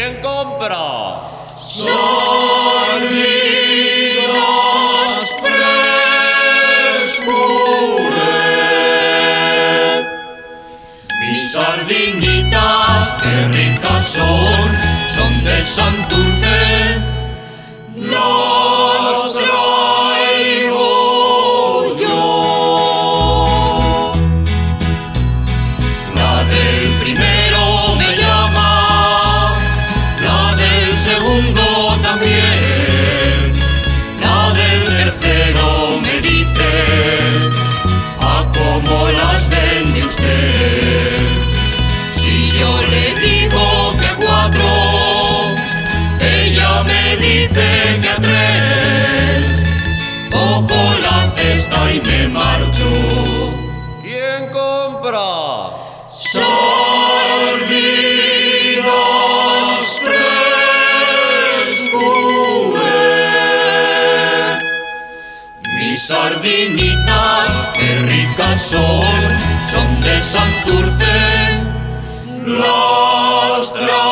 ¿Quién compra? Sardinas frescures. Mis sardinitas, qué ricas son de Santurce. Las traigo yo. La del primero me llama, la del segundo también, la del tercero me dice: ¿a cómo las vende usted? Si yo le digo que a 4, ella me dice que a 3. Cojo la cesta y me marcho. ¿Quién compra? Sardinas frescures. Mis sardinitas, qué ricas son de Santurce. Las traigo